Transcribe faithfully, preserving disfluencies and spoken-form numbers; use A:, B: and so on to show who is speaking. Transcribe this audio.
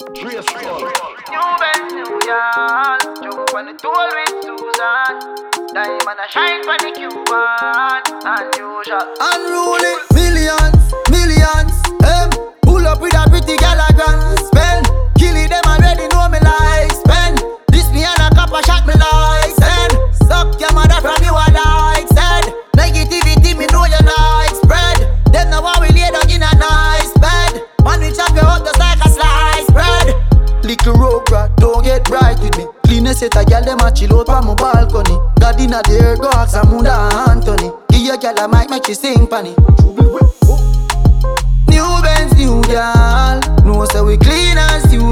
A: Dre Skull.
B: New Benz, New York. Jump on the tour with Susan. Diamond a shine for the Cuban. Unusual.
C: Unruly, millions, millions. Um, pull up with a pretty gal a grand spend. Kill it, them already know me like spend. This me and a copper shot me like send. Suck your mother from you a like send. Negativity me know you like spread. Them know how we lay down in a nice bed. Man we chop you up just like a sliced bread. Little rope rat, don't get bright with me. Clean set a gal, them a chill out on my balcony. God inna the air, go ask Amunda Anthony. Give your gal a mic, make she sing panny. New Benz, new gal. No say we clean as you